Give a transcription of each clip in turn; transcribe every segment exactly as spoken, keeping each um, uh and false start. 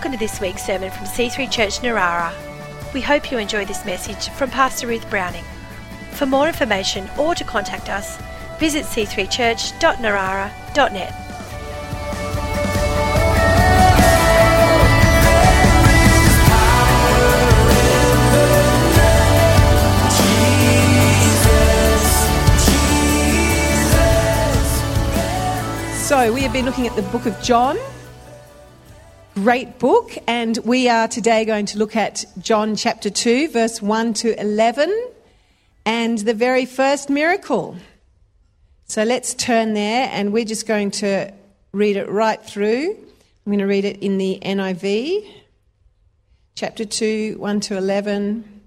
Welcome to this week's sermon from C three Church Narara. We hope you enjoy this message from Pastor Ruth Browning. For more information or to contact us, visit c three church dot narara dot net. So we have been looking at the book of John. Great book, and we are today going to look at John chapter two, verse one to eleven, and the very first miracle. So let's turn there, and we're just going to read it right through. I'm going to read it in the N I V, chapter two, one to eleven.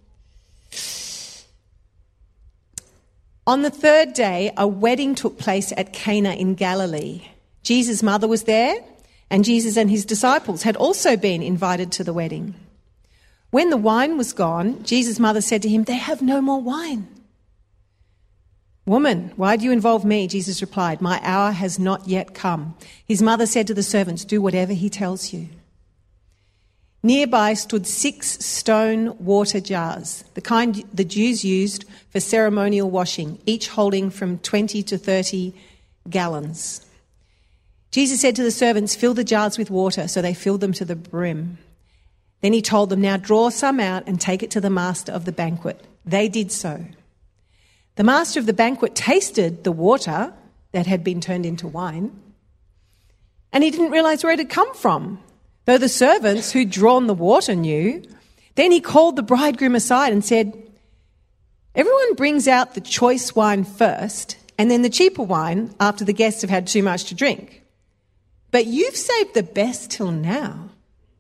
On the third day, a wedding took place at Cana in Galilee. Jesus' mother was there, and Jesus and his disciples had also been invited to the wedding. When the wine was gone, Jesus' mother said to him, "They have no more wine." "Woman, why do you involve me?" Jesus replied, "My hour has not yet come." His mother said to the servants, "Do whatever he tells you." Nearby stood six stone water jars, the kind the Jews used for ceremonial washing, each holding from twenty to thirty gallons. Jesus said to the servants, "Fill the jars with water," so they filled them to the brim. Then he told them, "Now draw some out and take it to the master of the banquet." They did so. The master of the banquet tasted the water that had been turned into wine, and he didn't realize where it had come from, though the servants who'd drawn the water knew. Then he called the bridegroom aside and said, "Everyone brings out the choice wine first, and then the cheaper wine after the guests have had too much to drink. But you've saved the best till now."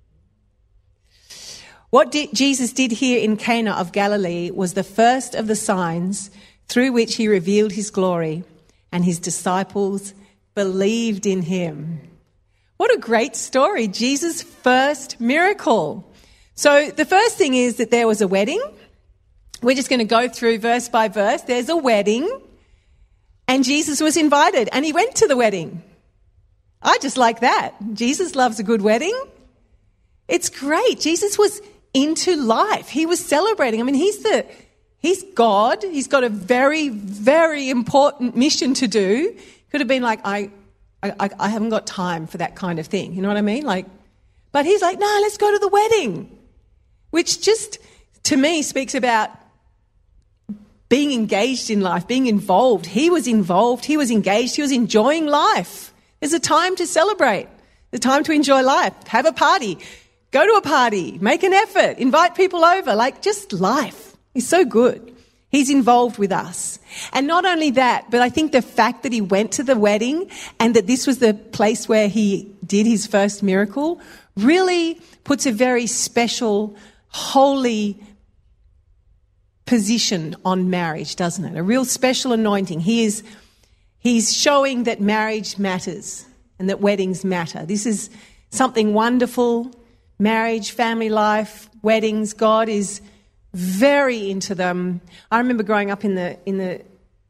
What did Jesus did here in Cana of Galilee was the first of the signs through which he revealed his glory, and his disciples believed in him. What a great story, Jesus' first miracle. So the first thing is that there was a wedding. We're just going to go through verse by verse. There's a wedding, and Jesus was invited, and he went to the wedding. I just like that. Jesus loves a good wedding. It's great. Jesus was into life. He was celebrating. I mean, he's the he's God. He's got a very, very important mission to do. Could have been like, I, I, I haven't got time for that kind of thing. You know what I mean? Like, but he's like, no, let's go to the wedding, which just to me speaks about being engaged in life, being involved. He was involved. He was engaged. He was enjoying life. There's a time to celebrate, the time to enjoy life, have a party, go to a party, make an effort, invite people over, like just life. He's so good. He's involved with us. And not only that, but I think the fact that he went to the wedding and that this was the place where he did his first miracle really puts a very special, holy position on marriage, doesn't it? A real special anointing. He is He's showing that marriage matters and that weddings matter. This is something wonderful. Marriage, family life, weddings. God is very into them. I remember growing up in the in the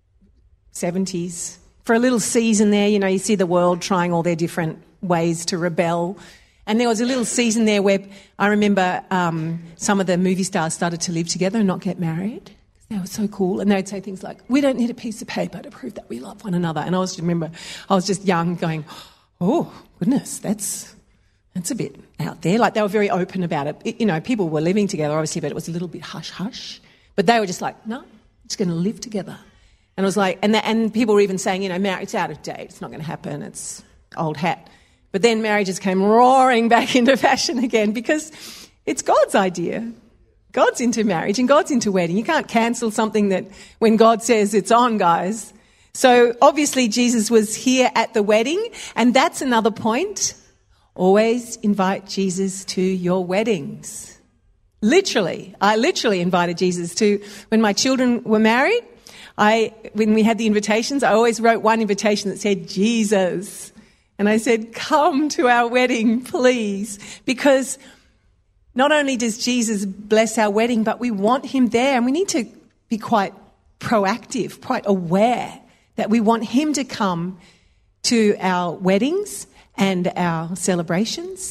seventies. For a little season there, you know, you see the world trying all their different ways to rebel. And there was a little season there where I remember um, some of the movie stars started to live together and not get married. They were so cool. And they'd say things like, "We don't need a piece of paper to prove that we love one another." And I was remember, I was just young going, "Oh, goodness, that's that's a bit out there." Like they were very open about it. it. You know, people were living together, obviously, but it was a little bit hush-hush. But they were just like, "No, we're just going to live together." And it was like, and, the, and people were even saying, you know, marriage, it's out of date. It's not going to happen. It's old hat. But then marriages came roaring back into fashion again because it's God's idea. God's into marriage and God's into wedding. You can't cancel something that when God says it's on, guys. So obviously Jesus was here at the wedding, and that's another point. Always invite Jesus to your weddings. Literally. I literally invited Jesus to, when my children were married, I when we had the invitations, I always wrote one invitation that said Jesus. And I said, "Come to our wedding, please," because not only does Jesus bless our wedding, but we want him there, and we need to be quite proactive, quite aware that we want him to come to our weddings and our celebrations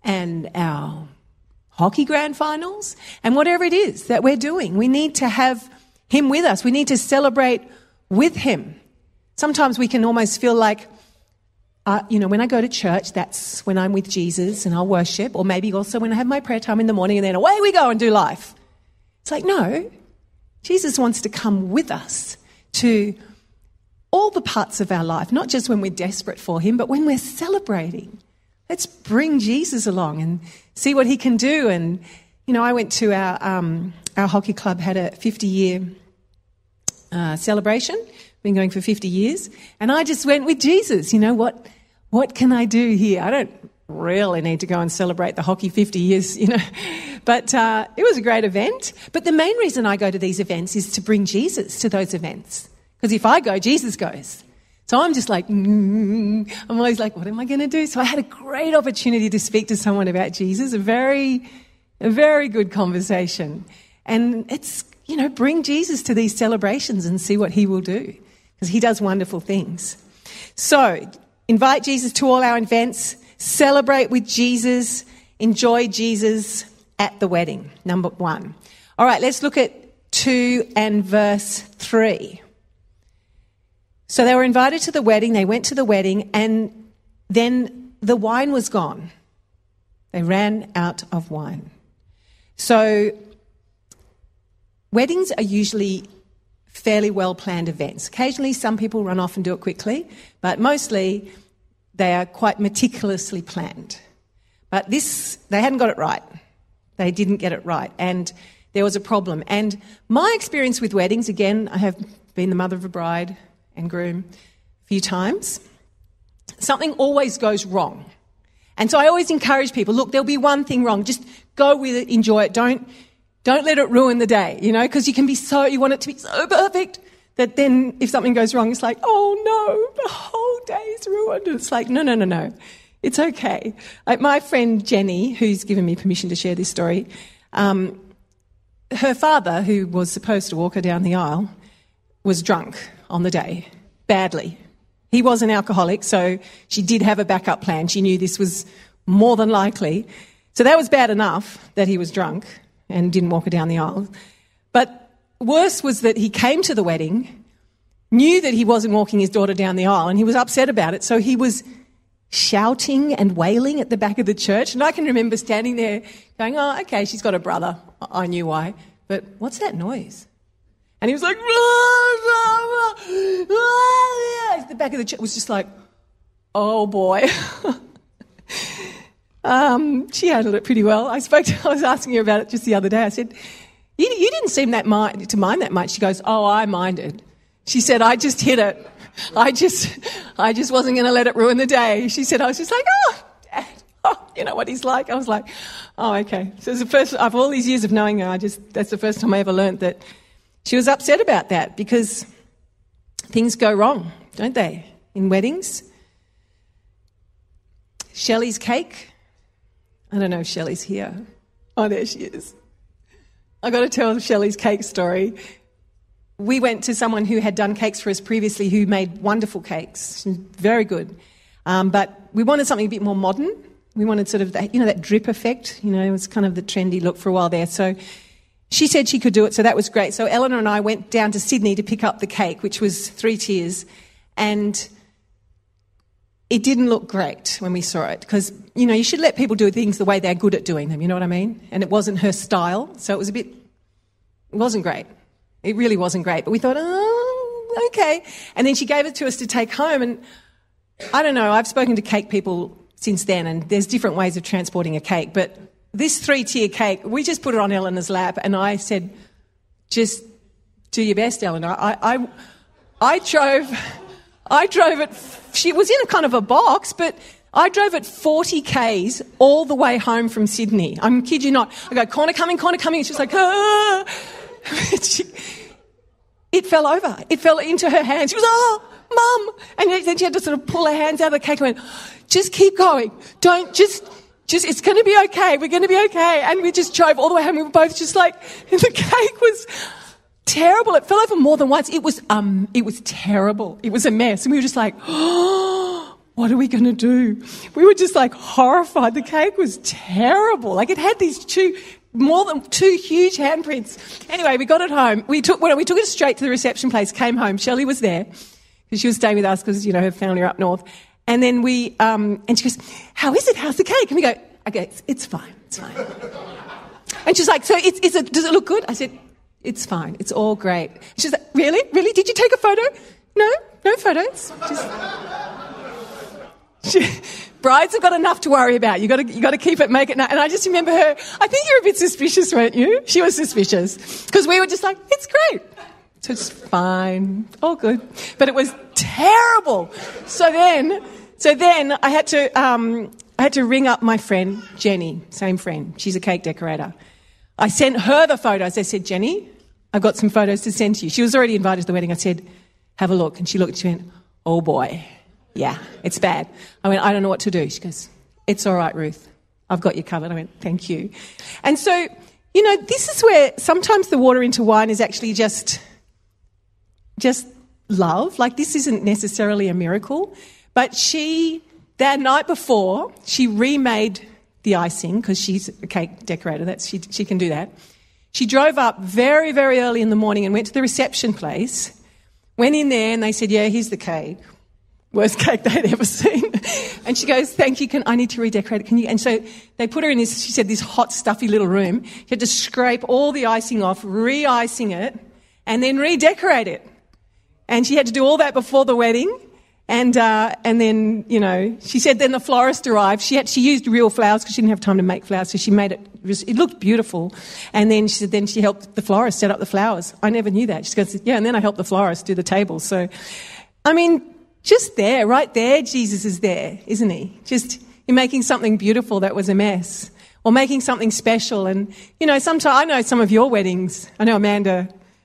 and our hockey grand finals and whatever it is that we're doing. We need to have him with us. We need to celebrate with him. Sometimes we can almost feel like, uh, you know, when I go to church, that's when I'm with Jesus and I'll worship, or maybe also when I have my prayer time in the morning and then away we go and do life. It's like, no, Jesus wants to come with us to all the parts of our life, not just when we're desperate for him, but when we're celebrating. Let's bring Jesus along and see what he can do. And, you know, I went to our um, our hockey club, had a fifty-year uh, celebration, been going for fifty years, and I just went with Jesus. You know, what what can I do here? I don't really need to go and celebrate the hockey fifty years, you know. But uh, it was a great event. But the main reason I go to these events is to bring Jesus to those events. Because if I go, Jesus goes. So I'm just like, mm, I'm always like, what am I going to do? So I had a great opportunity to speak to someone about Jesus, a very, a very good conversation. And it's, you know, bring Jesus to these celebrations and see what he will do, because he does wonderful things. So invite Jesus to all our events, celebrate with Jesus, enjoy Jesus at the wedding, number one. All right, let's look at two and verse three. So they were invited to the wedding, they went to the wedding, and then the wine was gone. They ran out of wine. So weddings are usually fairly well-planned events. Occasionally some people run off and do it quickly, but mostly they are quite meticulously planned. But this, they hadn't got it right. They didn't get it right, and there was a problem. And my experience with weddings, again, I have been the mother of a bride and groom a few times, something always goes wrong. And so I always encourage people, look, there'll be one thing wrong. Just go with it, enjoy it. Don't don't let it ruin the day, you know, because you can be so, you want it to be so perfect that then if something goes wrong, it's like, oh no, the whole day's ruined. It's like, no, no, no, no. It's okay. Like my friend Jenny, who's given me permission to share this story, um, her father, who was supposed to walk her down the aisle, was drunk on the day, badly. He was an alcoholic, so she did have a backup plan. She knew this was more than likely. So that was bad enough that he was drunk and didn't walk her down the aisle. But worse was that he came to the wedding, knew that he wasn't walking his daughter down the aisle, and he was upset about it. So he was shouting and wailing at the back of the church. And I can remember standing there going, oh, okay, she's got a brother. I knew why. But what's that noise? And he was like, the back of the church was just like, oh boy. um, she handled it pretty well. I spoke to, I was asking her about it just the other day. I said, you, you didn't seem that mind, to mind that much. She goes, oh, I minded. She said, I just hit it. I just, I just wasn't going to let it ruin the day. She said, I was just like, oh, Dad, oh, you know what he's like. I was like, oh, okay. So it's the first, after all these years of knowing her, I just, that's the first time I ever learned that she was upset about that, because things go wrong, don't they, in weddings? Shelley's cake. I don't know if Shelley's here. Oh, there she is. I've got to tell Shelley's cake story. We went to someone who had done cakes for us previously, who made wonderful cakes, very good. Um, but we wanted something a bit more modern. We wanted sort of that, you know, that drip effect. You know, it was kind of the trendy look for a while there. So she said she could do it, so that was great. So Eleanor and I went down to Sydney to pick up the cake, which was three tiers, and it didn't look great when we saw it, because, you know, you should let people do things the way they're good at doing them, you know what I mean? And it wasn't her style, so it was a bit, it wasn't great. It really wasn't great, but we thought, oh, okay. And then she gave it to us to take home, and I don't know, I've spoken to cake people since then, and there's different ways of transporting a cake, but this three-tier cake, we just put it on Eleanor's lap, and I said, just do your best, Eleanor. I, I, I drove, I drove it, she was in a kind of a box, but I drove it forty kays all the way home from Sydney. I'm kid you not. I go, corner coming, corner coming, and she's like, ah. she, it fell over. It fell into her hands. She was, oh, Mum. And then she had to sort of pull her hands out of the cake and went, just keep going. Don't, just... Just, it's going to be okay. We're going to be okay. And we just drove all the way home. We were both just like, the cake was terrible. It fell over more than once. It was, um, it was terrible. It was a mess. And we were just like, oh, what are we going to do? We were just like horrified. The cake was terrible. Like it had these two, more than two huge handprints. Anyway, we got it home. We took, well, we took it straight to the reception place, came home. Shelley was there because she was staying with us because, you know, her family are up north. And then we, um, and she goes, how is it? How's the cake? And we go, okay, it's, it's fine. It's fine. And she's like, so it's, it's a, does it look good? I said, it's fine. It's all great. She's like, really? Really? Did you take a photo? No, no photos. Just... She, brides have got enough to worry about. You got to, you got to keep it, make it. And I just remember her. I think you were a bit suspicious, weren't you? She was suspicious because we were just like, it's great. So it's fine, all good. But it was terrible. So then, so then I had to, um, I had to ring up my friend Jenny, same friend. She's a cake decorator. I sent her the photos. I said, Jenny, I've got some photos to send to you. She was already invited to the wedding. I said, have a look. And she looked and she went, oh boy. Yeah, it's bad. I went, I don't know what to do. She goes, it's all right, Ruth. I've got you covered. I went, thank you. And so, you know, this is where sometimes the water into wine is actually just, just love. Like this isn't necessarily a miracle. But she, that night before, she remade the icing because she's a cake decorator. That's she, she can do that. She drove up very, very early in the morning and went to the reception place, went in there and they said, yeah, here's the cake. Worst cake they'd ever seen. And she goes, thank you, can, I need to redecorate it. Can you? And so they put her in this, she said, this hot, stuffy little room. She had to scrape all the icing off, re-icing it, and then redecorate it. And she had to do all that before the wedding. And uh, and then, you know, she said then the florist arrived. She had, she used real flowers because she didn't have time to make flowers, so she made it, it looked beautiful. And then she said then she helped the florist set up the flowers. I never knew that. She goes, yeah, and then I helped the florist do the table. So, I mean, just there, right there, Jesus is there, isn't he? Just in making something beautiful that was a mess, or making something special. And, you know, sometimes, I know some of your weddings. I know Amanda,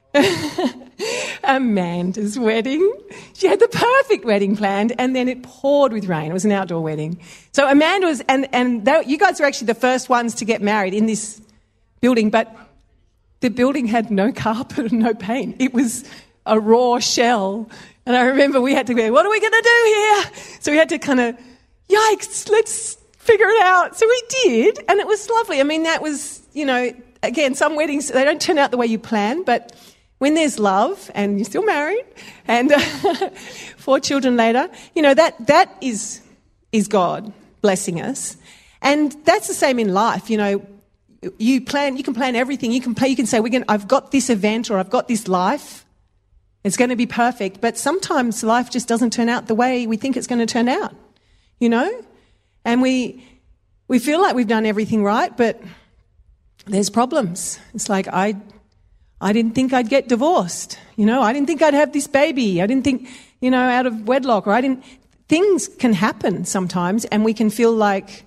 Amanda's wedding. She had the perfect wedding planned, and then it poured with rain. It was an outdoor wedding. So Amanda was, and, and they, you guys were actually the first ones to get married in this building, but the building had no carpet and no paint. It was a raw shell. And I remember we had to go, what are we going to do here? So we had to kind of, yikes, let's figure it out. So we did, and it was lovely. I mean, that was, you know, again, some weddings, they don't turn out the way you plan, but when there's love and you're still married and uh, four children later, you know, that that is is God blessing us. And that's the same in life. You know, you plan, you can plan everything. You can play, you can say, we're going I've got this event or I've got this life. It's going to be perfect. But sometimes life just doesn't turn out the way we think it's going to turn out, you know? And we we feel like we've done everything right, but there's problems. It's like, I I didn't think I'd get divorced, you know? I didn't think I'd have this baby. I didn't think, you know, out of wedlock, or I didn't... Things can happen sometimes, and we can feel like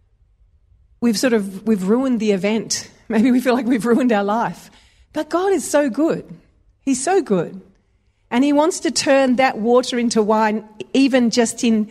we've sort of, we've ruined the event. Maybe we feel like we've ruined our life. But God is so good. He's so good. And he wants to turn that water into wine, even just in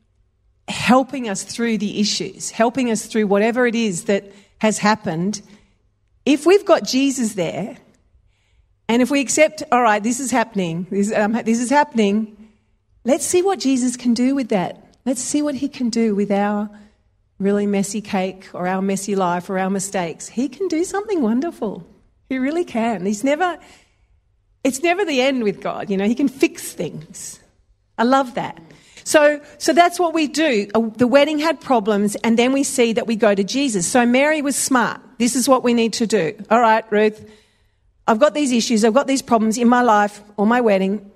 helping us through the issues, helping us through whatever it is that has happened. If we've got Jesus there, and if we accept, all right, this is happening, this, um, this is happening, let's see what Jesus can do with that. Let's see what he can do with our really messy cake or our messy life or our mistakes. He can do something wonderful. He really can. He's never... It's never the end with God, you know. He can fix things. I love that. So, so that's what we do. The wedding had problems, and then we see that we go to Jesus. So Mary was smart. This is what we need to do. All right, Ruth, I've got these issues. I've got these problems in my life or my wedding.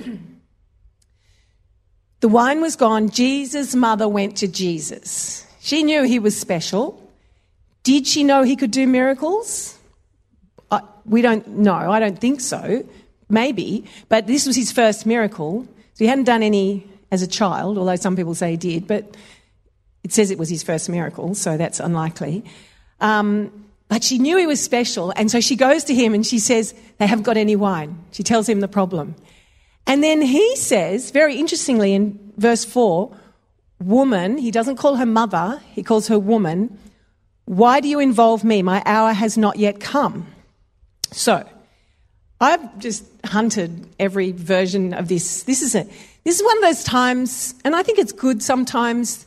The wine was gone. Jesus' mother went to Jesus. She knew he was special. Did she know he could do miracles? I, we don't know. I don't think so. Maybe. But this was his first miracle. So he hadn't done any as a child, although some people say he did. But it says it was his first miracle, so that's unlikely. Um, but she knew he was special. And so she goes to him and she says, they haven't got any wine. She tells him the problem. And then he says, very interestingly in verse four, woman, he doesn't call her mother, he calls her woman, why do you involve me? My hour has not yet come. So, I've just hunted every version of this. This is a This is one of those times, and I think it's good sometimes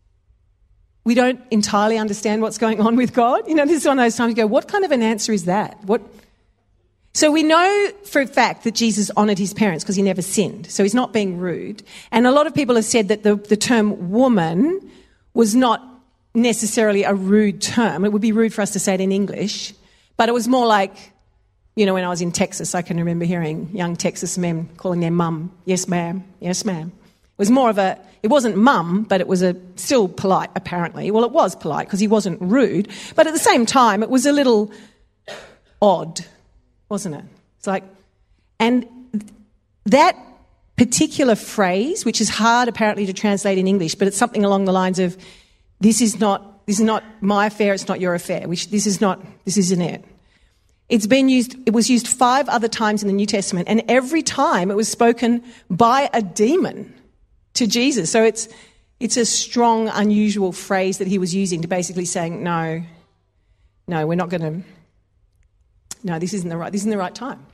we don't entirely understand what's going on with God. You know, this is one of those times you go, what kind of an answer is that? What? So we know for a fact that Jesus honoured his parents because he never sinned. So he's not being rude. And a lot of people have said that the, the term woman was not necessarily a rude term. It would be rude for us to say it in English. But it was more like, you know, when I was in Texas, I can remember hearing young Texas men calling their mum, yes, ma'am, yes, ma'am. It was more of a, it wasn't mum, but it was a still polite, apparently. Well, it was polite because he wasn't rude. But at the same time, it was a little odd, wasn't it? It's like, and that particular phrase, which is hard apparently to translate in English, but it's something along the lines of, this is not, this is not my affair, it's not your affair. Which this is not, this isn't it. It's been used, it was used five other times in the New Testament, and every time it was spoken by a demon to Jesus. So it's it's a strong, unusual phrase that he was using to basically saying, no, no, we're not going to, no, this isn't the right, this isn't the right time.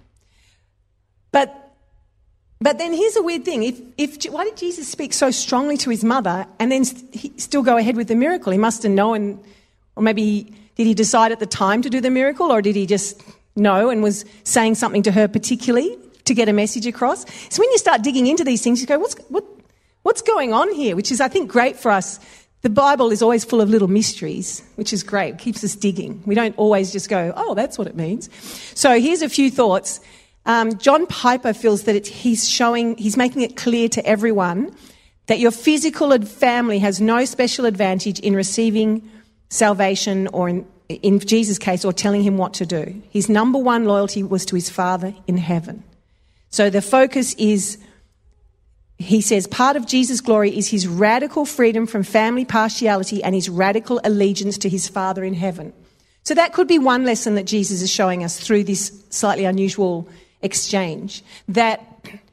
But but then here's a weird thing. If if why did Jesus speak so strongly to his mother and then st- he still go ahead with the miracle? He must have known, or maybe did he decide at the time to do the miracle, or did he just know and was saying something to her particularly to get a message across? So when you start digging into these things, you go, what's what what's going on here? Which is, I think, great for us. The Bible is always full of little mysteries, which is great. It keeps us digging. We don't always just go, oh, that's what it means. So here's a few thoughts. Um, John Piper feels that it's, he's showing, he's making it clear to everyone that your physical family has no special advantage in receiving salvation, or in, in Jesus' case, or telling him what to do. His number one loyalty was to his Father in heaven. So the focus is, he says, part of Jesus' glory is his radical freedom from family partiality and his radical allegiance to his Father in heaven. So that could be one lesson that Jesus is showing us through this slightly unusual exchange, that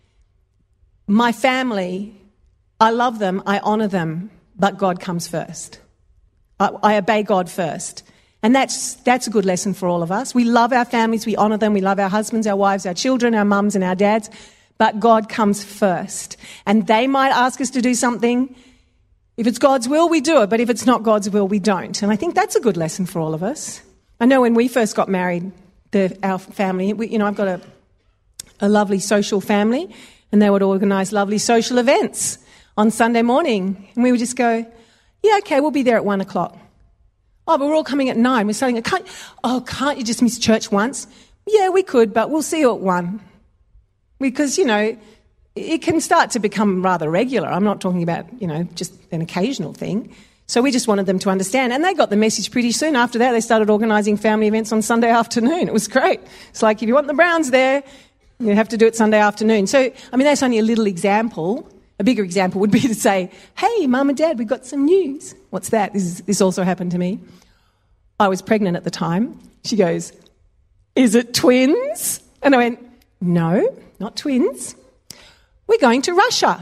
my family, I love them, I honour them, but God comes first. I, I obey God first. And that's that's a good lesson for all of us. We love our families, we honour them, we love our husbands, our wives, our children, our mums and our dads, but God comes first. And they might ask us to do something. If it's God's will, we do it, but if it's not God's will, we don't. And I think that's a good lesson for all of us. I know when we first got married, the, our family, we, you know, I've got a, a lovely social family, and they would organise lovely social events on Sunday morning. And we would just go, yeah, okay, we'll be there at one o'clock. Oh, but we're all coming at nine. We're saying, can't, oh, can't you just miss church once? Yeah, we could, but we'll see you at one. Because, you know, it can start to become rather regular. I'm not talking about, you know, just an occasional thing. So we just wanted them to understand. And they got the message pretty soon. After that, they started organising family events on Sunday afternoon. It was great. It's like, if you want the Browns there, you have to do it Sunday afternoon. So, I mean, that's only a little example. A bigger example would be to say, hey, Mum and Dad, we've got some news. What's that? This, is, this also happened to me. I was pregnant at the time. She goes, is it twins? And I went, no, not twins. We're going to Russia.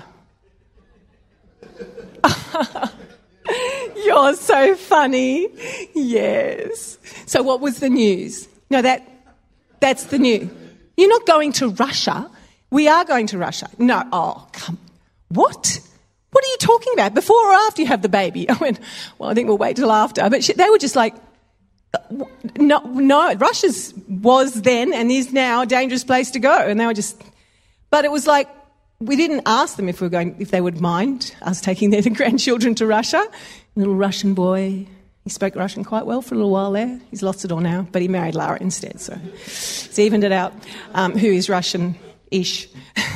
You're so funny. Yes. So what was the news? No, that that's the news. You're not going to Russia. We are going to Russia. No, oh, come. What? What are you talking about? Before or after you have the baby? I went, well, I think we'll wait till after. But she, they were just like, no, no, Russia's was then and is now a dangerous place to go. And they were just, but it was like, we didn't ask them if we were going, if they would mind us taking their grandchildren to Russia. Little Russian boy, he spoke Russian quite well for a little while there. He's lost it all now, but he married Lara instead, so it's evened it out. Um, who is Russian-ish?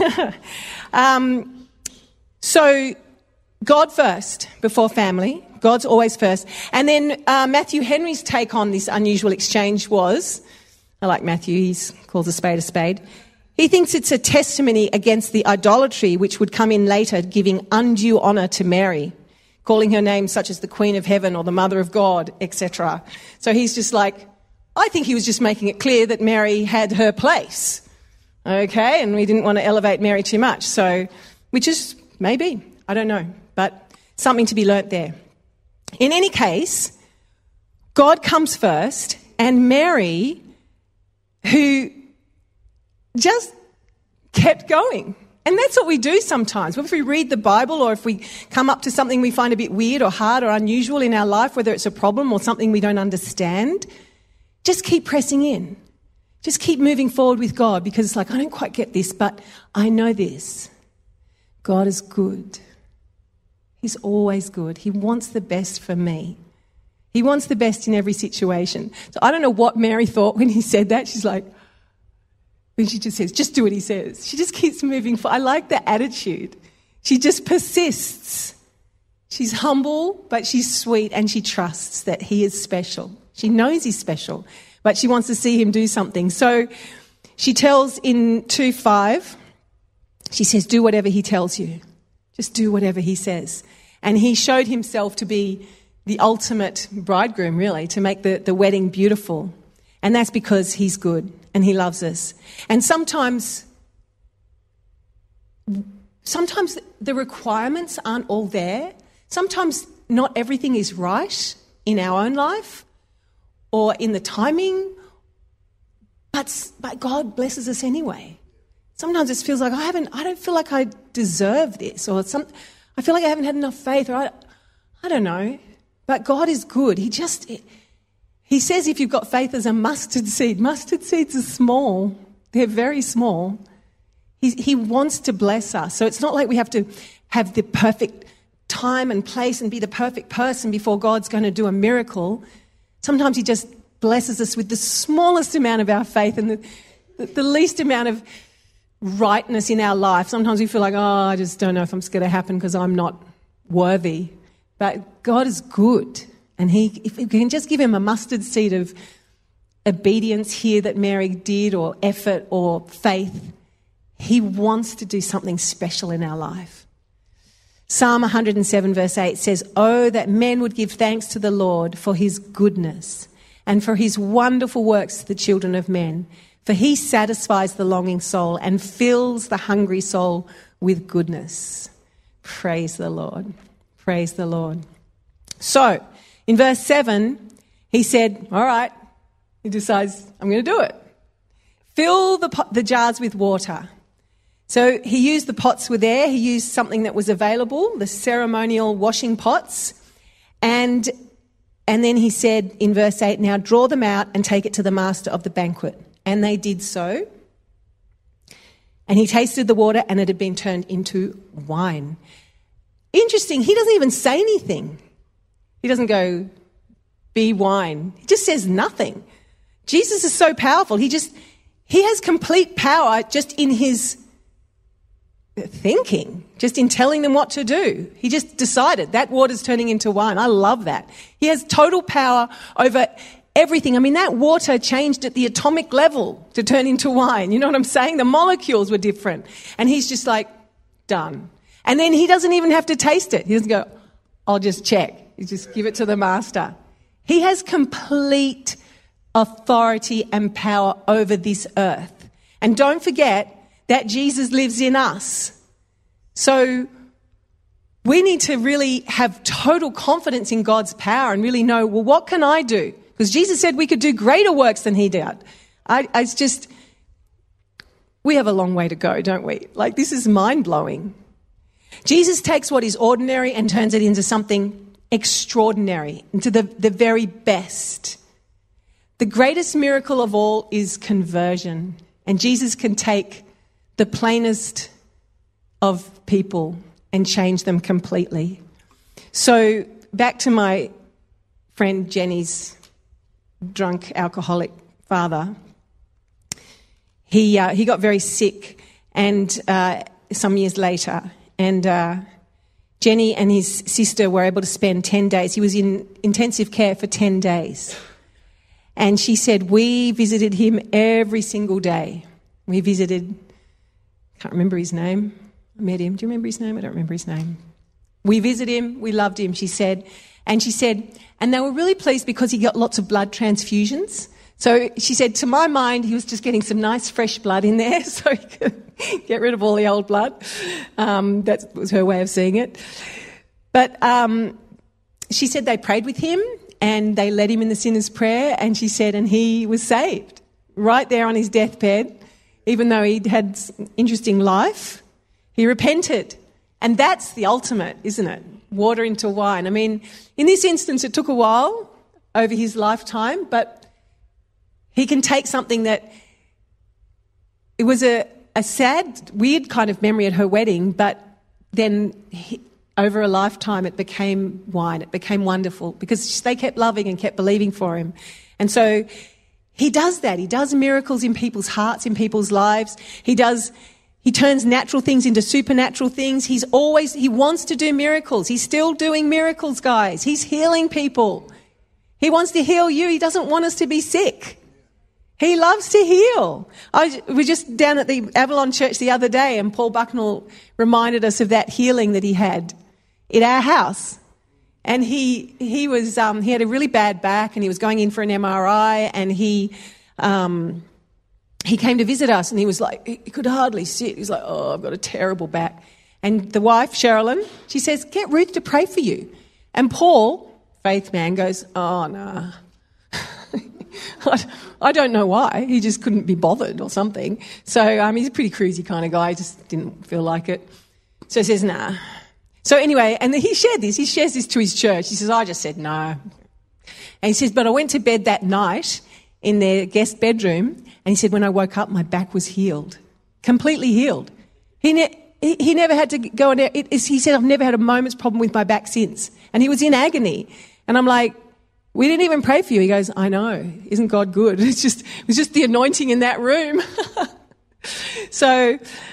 um, so God first before family. God's always first. And then uh, Matthew Henry's take on this unusual exchange was, I like Matthew, he calls a spade a spade. He thinks it's a testimony against the idolatry which would come in later, giving undue honour to Mary, calling her names such as the Queen of Heaven or the Mother of God, et cetera. So he's just like, I think he was just making it clear that Mary had her place, okay, and we didn't want to elevate Mary too much. So, which is maybe, I don't know, but something to be learnt there. In any case, God comes first, and Mary, who just kept going And that's what we do sometimes. If we read the Bible or if we come up to something we find a bit weird or hard or unusual in our life, whether it's a problem or something we don't understand, just keep pressing in. Just keep moving forward with God, because it's like, I don't quite get this, but I know this. God is good. He's always good. He wants the best for me. He wants the best in every situation. So I don't know what Mary thought when he said that. She's like, when she just says, just do what he says. She just keeps moving forward. I like the attitude. She just persists. She's humble, but she's sweet, and she trusts that he is special. She knows he's special, but she wants to see him do something. So she tells in two five, she says, do whatever he tells you. Just do whatever he says. And he showed himself to be the ultimate bridegroom, really, to make the, the wedding beautiful. And that's because he's good and he loves us. And sometimes, sometimes the requirements aren't all there. Sometimes not everything is right in our own life or in the timing, but, but God blesses us anyway. Sometimes it feels like I haven't, I don't feel like I deserve this, or some, I feel like I haven't had enough faith, or I, I don't know. But God is good. He just, he says if you've got faith as a mustard seed, mustard seeds are small. They're very small. He, he wants to bless us. So it's not like we have to have the perfect time and place and be the perfect person before God's going to do a miracle. Sometimes he just blesses us with the smallest amount of our faith and the, the, the least amount of rightness in our life. Sometimes we feel like, oh, I just don't know if it's going to happen because I'm not worthy. But God is good, and he, if we can just give him a mustard seed of obedience here that Mary did, or effort or faith, he wants to do something special in our life. Psalm one hundred seven verse eight says, oh, that men would give thanks to the Lord for his goodness and for his wonderful works to the children of men. For he satisfies the longing soul and fills the hungry soul with goodness. Praise the Lord. Praise the Lord. So, in verse seven, he said, all right, he decides, I'm going to do it. Fill the, pot, the jars with water. So he used the pots were there. He used something that was available, the ceremonial washing pots. And, and then he said in verse eight, now draw them out and take it to the master of the banquet. And they did so. And he tasted the water, and it had been turned into wine. Interesting, he doesn't even say anything. He doesn't go, be wine. He just says nothing. Jesus is so powerful. He just, he has complete power just in his thinking, just in telling them what to do. He just decided that water's turning into wine. I love that. He has total power over everything. I mean, that water changed at the atomic level to turn into wine. You know what I'm saying? The molecules were different. And he's just like, done. And then he doesn't even have to taste it. He doesn't go, I'll just check. You just give it to the master. He has complete authority and power over this earth. And don't forget that Jesus lives in us. So we need to really have total confidence in God's power and really know, well, what can I do? Because Jesus said we could do greater works than he did. I, it's just, we have a long way to go, don't we? Like, this is mind-blowing. Jesus takes what is ordinary and turns it into something extraordinary, into the, the very best. The greatest miracle of all is conversion. And Jesus can take the plainest of people and change them completely. So back to my friend Jenny's drunk alcoholic father. He uh, he got very sick, and uh, some years later, and uh, Jenny and his sister were able to spend ten days. He was in intensive care for ten days. And she said, we visited him every single day. We visited, can't remember his name. I met him. Do you remember his name? I don't remember his name. We visited him. We loved him, she said. And she said, and they were really pleased because he got lots of blood transfusions. So she said, to my mind, he was just getting some nice fresh blood in there so he could get rid of all the old blood. Um, that was her way of seeing it. But um, she said they prayed with him and they led him in the sinner's prayer, and she said, and he was saved right there on his deathbed, even though he'd had an interesting life. He repented. And that's the ultimate, isn't it? Water into wine. I mean, in this instance, it took a while over his lifetime, but he can take something that, it was a, a sad, weird kind of memory at her wedding, but then he, over a lifetime it became wine. It became wonderful because they kept loving and kept believing for him. And so he does that. He does miracles in people's hearts, in people's lives. He does... He turns natural things into supernatural things. He's always, he wants to do miracles. He's still doing miracles, guys. He's healing people. He wants to heal you. He doesn't want us to be sick. He loves to heal. I was just down at the Avalon Church the other day, and Paul Bucknell reminded us of that healing that he had in our house. And he he was um, he had a really bad back, and he was going in for an M R I, and he... Um, He came to visit us, and he was like, he could hardly sit. He's like, oh, I've got a terrible back. And the wife, Sherilyn, she says, get Ruth to pray for you. And Paul, faith man, goes, oh, no. Nah. I don't know why. He just couldn't be bothered or something. So um, he's a pretty cruisy kind of guy. Just didn't feel like it. So he says, nah. So anyway, and he shared this. He shares this to his church. He says, I just said no. And he says, but I went to bed that night in their guest bedroom, and he said, when I woke up, my back was healed, completely healed. He, ne- he, he never had to go in there. It, he said, I've never had a moment's problem with my back since. And he was in agony. And I'm like, we didn't even pray for you. He goes, I know. Isn't God good? It's just, it was just the anointing in that room. So,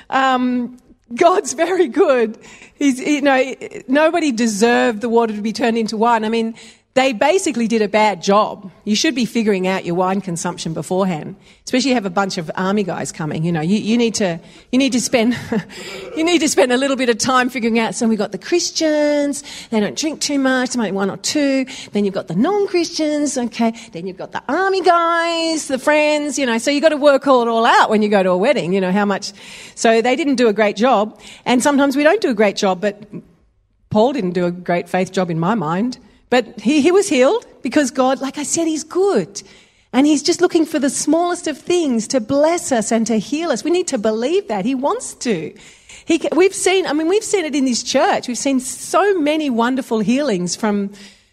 um, God's very good. He's, you know, nobody deserved the water to be turned into wine. I mean, they basically did a bad job. You should be figuring out your wine consumption beforehand, especially if you have a bunch of army guys coming. You know, you, you need to you need to spend you need to spend a little bit of time figuring out. So we've got the Christians; they don't drink too much, maybe one or two. Then you've got the non-Christians, okay. Then you've got the army guys, the friends. You know, so you've got to work all it all out when you go to a wedding. You know how much. So they didn't do a great job, and sometimes we don't do a great job. But Paul didn't do a great faith job in my mind. But he, he was healed because God, like I said, he's good. And he's just looking for the smallest of things to bless us and to heal us. We need to believe that. He wants to. He, we've seen, I mean, we've seen it in this church. We've seen so many wonderful healings, from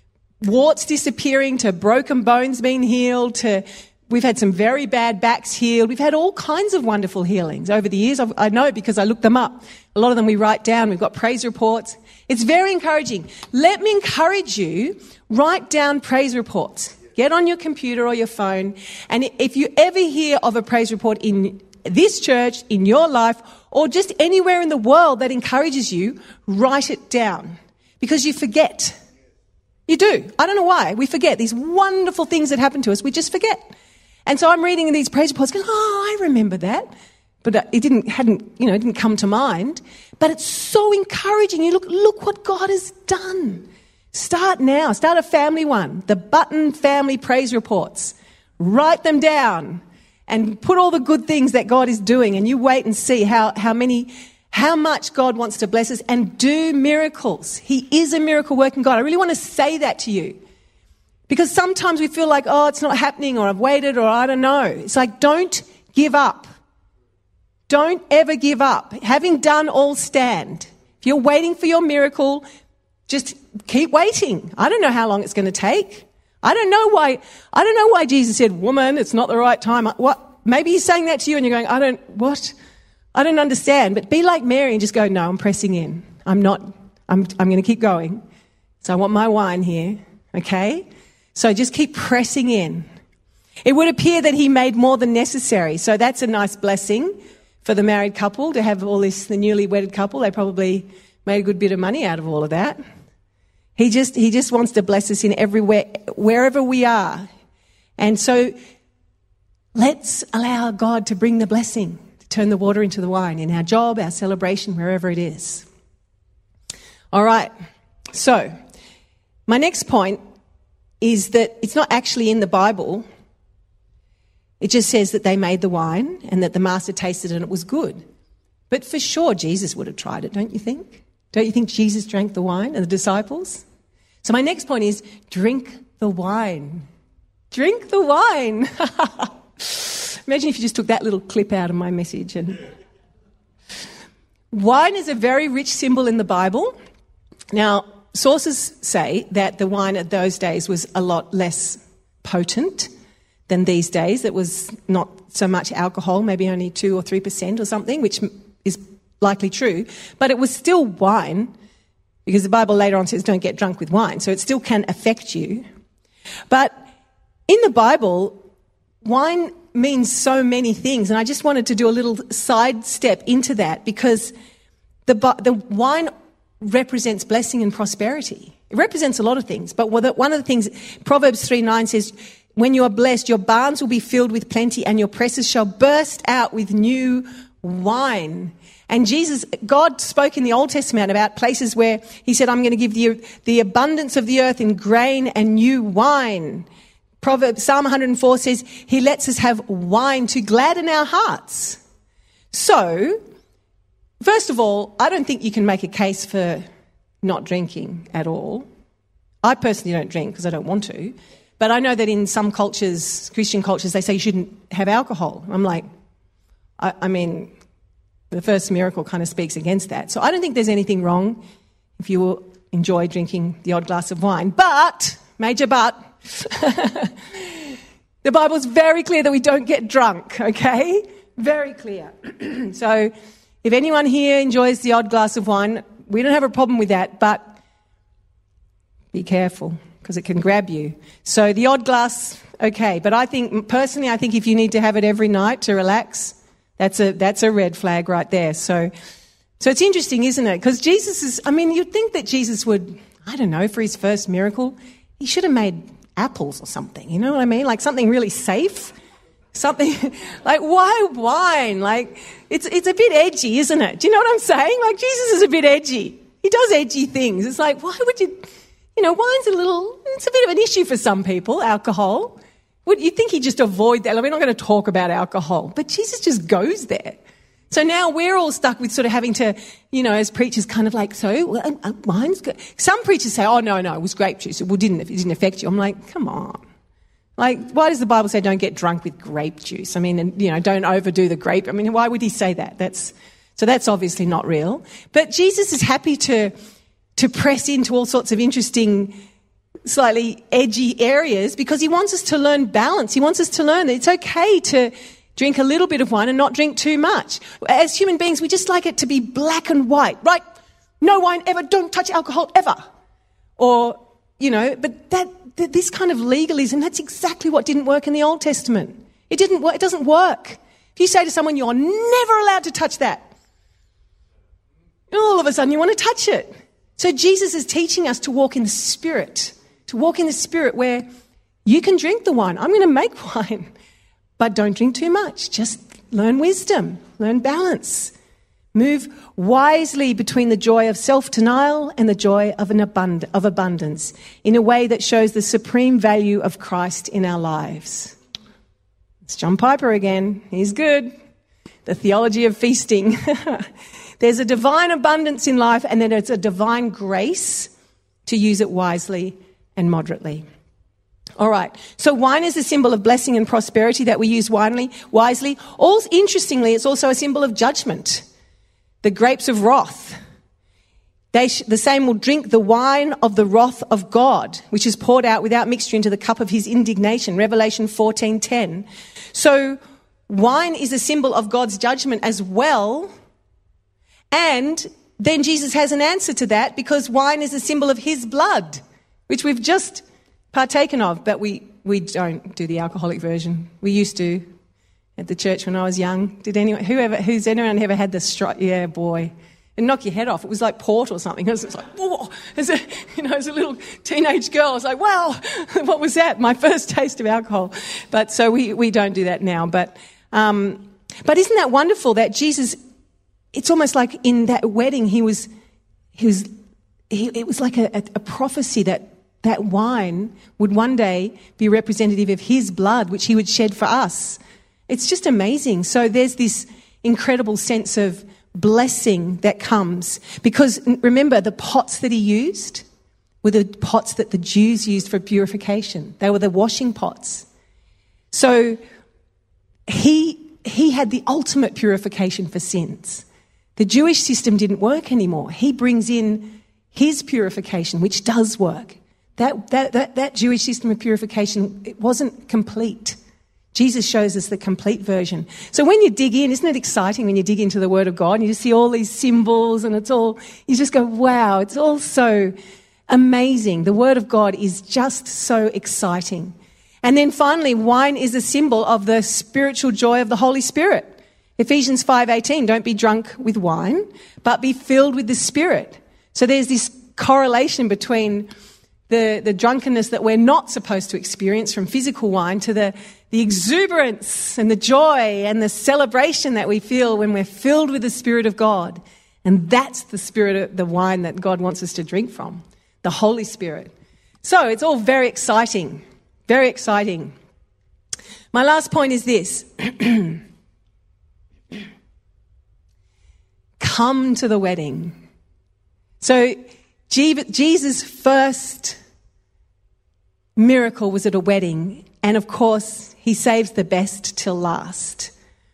warts disappearing to broken bones being healed to we've had some very bad backs healed. We've had all kinds of wonderful healings over the years. I've, I know because I looked them up. A lot of them we write down. We've got praise reports. It's very encouraging. Let me encourage you, write down praise reports. Get on your computer or your phone. And if you ever hear of a praise report in this church, in your life, or just anywhere in the world that encourages you, write it down. Because you forget. You do. I don't know why. We forget these wonderful things that happen to us. We just forget. And so I'm reading these praise reports going, oh, I remember that. But it didn't, hadn't, you know, it didn't come to mind. But it's so encouraging. You look, look what God has done. Start now. Start a family one. The Button Family Praise Reports. Write them down and put all the good things that God is doing. And you wait and see how, how many, how much God wants to bless us and do miracles. He is a miracle working God. I really want to say that to you. Because sometimes we feel like, oh, it's not happening, or I've waited, or I don't know. It's like, don't give up. Don't ever give up. Having done all, stand. If you're waiting for your miracle, just keep waiting. I don't know how long it's going to take. I don't know why. I don't know why Jesus said, "Woman, it's not the right time." What? Maybe he's saying that to you, and you're going, "I don't what? I don't understand." But be like Mary and just go, "No, I'm pressing in. I'm not. I'm. I'm going to keep going. So I want my wine here, okay? So just keep pressing in." It would appear that he made more than necessary. So that's a nice blessing for the married couple to have all this, the newly wedded couple. They probably made a good bit of money out of all of that. He just, he just wants to bless us in everywhere, wherever we are. And so let's allow God to bring the blessing, to turn the water into the wine in our job, our celebration, wherever it is. All right. So my next point is that it's not actually in the Bible. It just says that they made the wine and that the master tasted it and it was good. But for sure, Jesus would have tried it, don't you think? Don't you think Jesus drank the wine and the disciples? So my next point is drink the wine. Drink the wine. Imagine if you just took that little clip out of my message. And Wine is a very rich symbol in the Bible. Now, sources say that the wine at those days was a lot less potent than these days. It was not so much alcohol, maybe only two or three percent or something, which is likely true. But it was still wine, because the Bible later on says don't get drunk with wine, so it still can affect you. But in the Bible, wine means so many things, and I just wanted to do a little side step into that, because the the wine represents blessing and prosperity. It represents a lot of things, but one of the things, Proverbs three nine says, when you are blessed, your barns will be filled with plenty and your presses shall burst out with new wine. And Jesus, God spoke in the Old Testament about places where he said, I'm going to give the, the abundance of the earth in grain and new wine. Proverbs, Psalm one oh four says he lets us have wine to gladden our hearts. So, first of all, I don't think you can make a case for not drinking at all. I personally don't drink because I don't want to. But I know that in some cultures, Christian cultures, they say you shouldn't have alcohol. I'm like, I, I mean, the first miracle kind of speaks against that. So I don't think there's anything wrong if you enjoy drinking the odd glass of wine. But, major but, the Bible's very clear that we don't get drunk, okay? Very clear. So if anyone here enjoys the odd glass of wine, we don't have a problem with that, but be careful because it can grab you. So the odd glass, okay. But I think, personally, I think if you need to have it every night to relax, that's a that's a red flag right there. So, so it's interesting, isn't it? Because Jesus is, I mean, you'd think that Jesus would, I don't know, for his first miracle, he should have made apples or something, you know what I mean? Like something really safe. Something, like, why wine? Like, it's it's a bit edgy, isn't it? Do you know what I'm saying? Like, Jesus is a bit edgy. He does edgy things. It's like, why would you, you know, wine's a little, it's a bit of an issue for some people, alcohol. Would you think he'd just avoid that? Like, we're not going to talk about alcohol. But Jesus just goes there. So now we're all stuck with sort of having to, you know, as preachers kind of like, so, well, uh, wine's good. Some preachers say, oh, no, no, it was grape juice. It didn't, it didn't affect you. I'm like, come on. Like, why does the Bible say don't get drunk with grape juice? I mean, and, you know, don't overdo the grape. I mean, why would he say that? That's, so that's obviously not real. But Jesus is happy to, to press into all sorts of interesting, slightly edgy areas because he wants us to learn balance. He wants us to learn that it's okay to drink a little bit of wine and not drink too much. As human beings, we just like it to be black and white, right? No wine ever, don't touch alcohol ever. Or, you know, but that, this kind of legalism, that's exactly what didn't work in the Old Testament. It didn't work. It doesn't work. If you say to someone, you're never allowed to touch that, all of a sudden you want to touch it. So Jesus is teaching us to walk in the Spirit, to walk in the Spirit where you can drink the wine. I'm going to make wine, but don't drink too much. Just learn wisdom, learn balance. Move wisely between the joy of self-denial and the joy of an abund- of abundance in a way that shows the supreme value of Christ in our lives. It's John Piper again. He's good. The theology of feasting. There's a divine abundance in life and then there's a divine grace to use it wisely and moderately. All right. So wine is a symbol of blessing and prosperity that we use wisely. wisely. Also, interestingly, it's also a symbol of judgment. The grapes of wrath. They sh- the same will drink the wine of the wrath of God, which is poured out without mixture into the cup of his indignation. Revelation fourteen ten. So wine is a symbol of God's judgment as well. And then Jesus has an answer to that because wine is a symbol of his blood, which we've just partaken of, but we, we don't do the alcoholic version. We used to. At the church when I was young. Did anyone, whoever, who's anyone ever had the stri- yeah, boy. It'd knock your head off. It was like port or something. It was, it was like, whoa. As a, you know, as a little teenage girl, I was like, wow, what was that? My first taste of alcohol. But so we, we don't do that now. But, um, but isn't that wonderful that Jesus, it's almost like in that wedding, he was, he was, he, it was like a, a, a prophecy that that wine would one day be representative of his blood, which he would shed for us. It's just amazing. So there's this incredible sense of blessing that comes because remember the pots that he used were the pots that the Jews used for purification. They were the washing pots. So he he had the ultimate purification for sins. The Jewish system didn't work anymore. He brings in his purification, which does work. That, that, that, that Jewish system of purification, it wasn't complete. Jesus shows us the complete version. So when you dig in, isn't it exciting when you dig into the Word of God and you just see all these symbols and it's all, you just go, wow, it's all so amazing. The Word of God is just so exciting. And then finally, wine is a symbol of the spiritual joy of the Holy Spirit. Ephesians five eighteen, don't be drunk with wine, but be filled with the Spirit. So there's this correlation between the, the drunkenness that we're not supposed to experience from physical wine to the, the exuberance and the joy and the celebration that we feel when we're filled with the Spirit of God. And that's the spirit of the wine that God wants us to drink from, the Holy Spirit. So it's all very exciting, very exciting. My last point is this. Come to the wedding. So Jesus' first miracle was at a wedding, and of course he saves the best till last.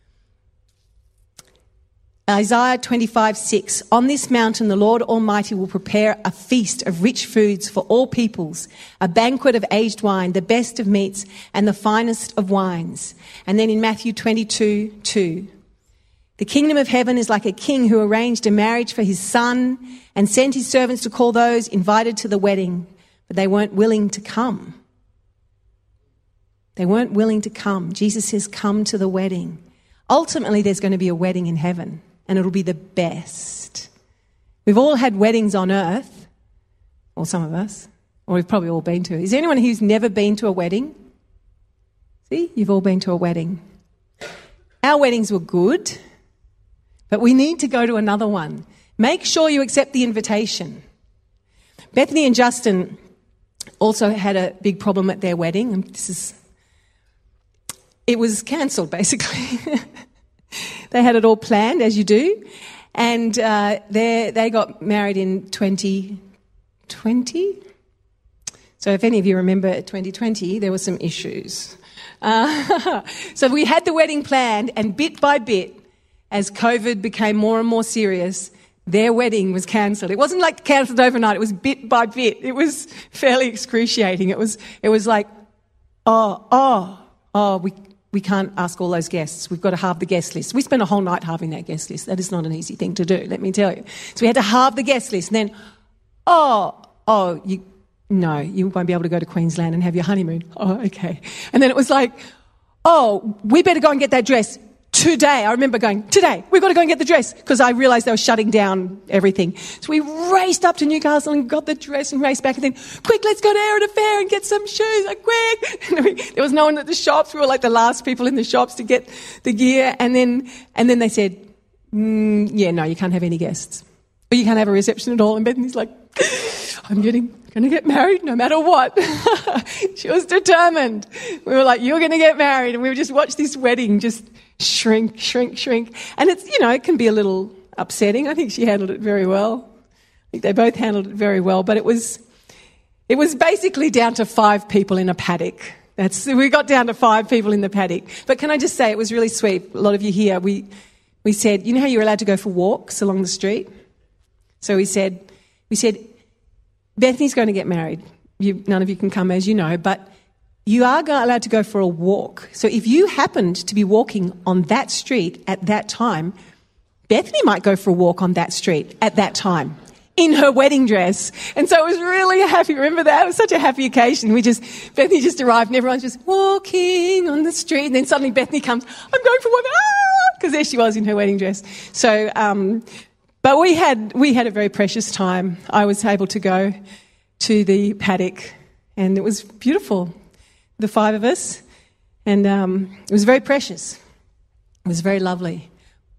Isaiah twenty-five six, on this mountain the Lord Almighty will prepare a feast of rich foods for all peoples, a banquet of aged wine, the best of meats and the finest of wines. And then in Matthew twenty-two two, the kingdom of heaven is like a king who arranged a marriage for his son and sent his servants to call those invited to the wedding, but they weren't willing to come. They weren't willing to come. Jesus says, come to the wedding. Ultimately, there's going to be a wedding in heaven, and it'll be the best. We've all had weddings on earth, or some of us, or we've probably all been to. Is there anyone who's never been to a wedding? See, you've all been to a wedding. Our weddings were good, but we need to go to another one. Make sure you accept the invitation. Bethany and Justin also had a big problem at their wedding. And this is, it was cancelled, basically. They had it all planned, as you do. And uh, they they got married in twenty twenty. So if any of you remember twenty twenty, there were some issues. Uh, so we had the wedding planned, and bit by bit, as COVID became more and more serious, their wedding was cancelled. It wasn't like cancelled overnight. It was bit by bit. It was fairly excruciating. It was it was like, oh, oh, oh, we we can't ask all those guests. We've got to halve the guest list. We spent a whole night halving that guest list. That is not an easy thing to do, let me tell you. So we had to halve the guest list. And then, oh, oh, you, no, you won't be able to go to Queensland and have your honeymoon. Oh, okay. And then it was like, oh, we better go and get that dress. Today, I remember going, today, we've got to go and get the dress, because I realised they were shutting down everything. So we raced up to Newcastle and got the dress and raced back, and then, quick, let's go to Erina Fair and get some shoes, like, quick. And we, there was no one at the shops. We were like the last people in the shops to get the gear. And then and then they said, mm, yeah, no, you can't have any guests. Or you can't have a reception at all. And Bethany's like, I'm getting going to get married no matter what. She was determined. We were like, you're going to get married. And we would just watch this wedding just shrink, shrink, shrink. And it's, you know, it can be a little upsetting. I think she handled it very well. I think they both handled it very well. But it was, it was basically down to five people in a paddock. That's, we got down to five people in the paddock. But can I just say, it was really sweet. A lot of you here, we, we said, you know how you're allowed to go for walks along the street? So we said, we said, Bethany's going to get married. You, none of you can come, as you know, but you are allowed to go for a walk. So if you happened to be walking on that street at that time, Bethany might go for a walk on that street at that time in her wedding dress. And so it was really a happy, remember that? It was such a happy occasion. We just, Bethany just arrived and everyone's just walking on the street. And then suddenly Bethany comes, I'm going for a walk, ah! Because there she was in her wedding dress. So, um, but we had, we had a very precious time. I was able to go to the paddock and it was beautiful. The five of us, and um, it was very precious. It was very lovely.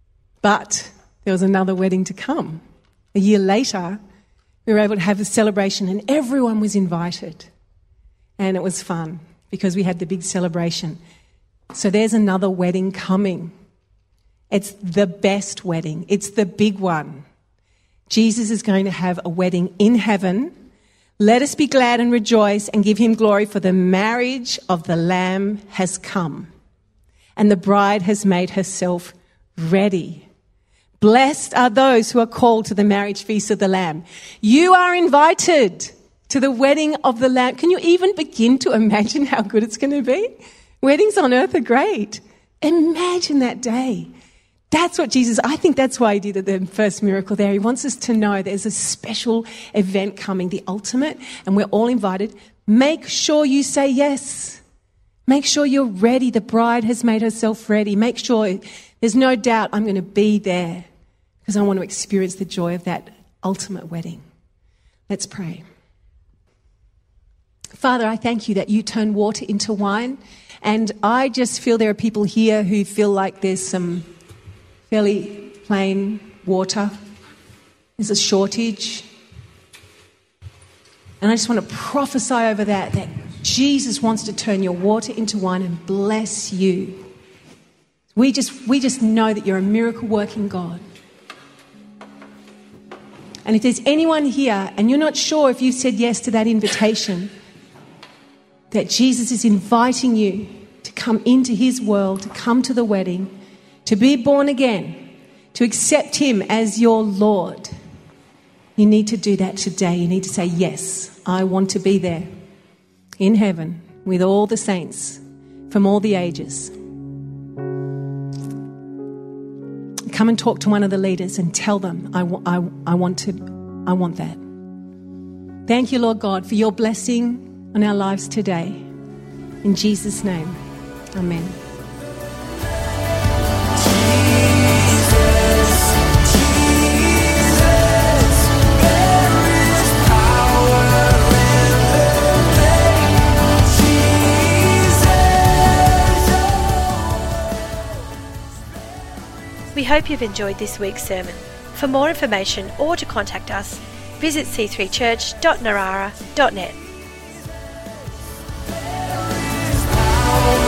But there was another wedding to come. A year later, we were able to have a celebration and everyone was invited. And it was fun because we had the big celebration. So there's another wedding coming. It's the best wedding. It's the big one. Jesus is going to have a wedding in heaven. Let us be glad and rejoice and give him glory, for the marriage of the Lamb has come and the bride has made herself ready. Blessed are those who are called to the marriage feast of the Lamb. You are invited to the wedding of the Lamb. Can you even begin to imagine how good it's going to be? Weddings on earth are great. Imagine that day. That's what Jesus, I think that's why he did the first miracle there. He wants us to know there's a special event coming, the ultimate, and we're all invited. Make sure you say yes. Make sure you're ready. The bride has made herself ready. Make sure there's no doubt I'm going to be there because I want to experience the joy of that ultimate wedding. Let's pray. Father, I thank you that you turn water into wine, and I just feel there are people here who feel like there's some fairly plain water. There's a shortage. And I just want to prophesy over that, that Jesus wants to turn your water into wine and bless you. We just, we just know that you're a miracle-working God. And if there's anyone here and you're not sure if you've said yes to that invitation, that Jesus is inviting you to come into his world, to come to the wedding, to be born again, to accept him as your Lord. You need to do that today. You need to say, yes, I want to be there in heaven with all the saints from all the ages. Come and talk to one of the leaders and tell them, I, I, I want to, I want that. Thank you, Lord God, for your blessing on our lives today. In Jesus' name, amen. We hope you've enjoyed this week's sermon. For more information or to contact us, visit c three church dot narara dot net.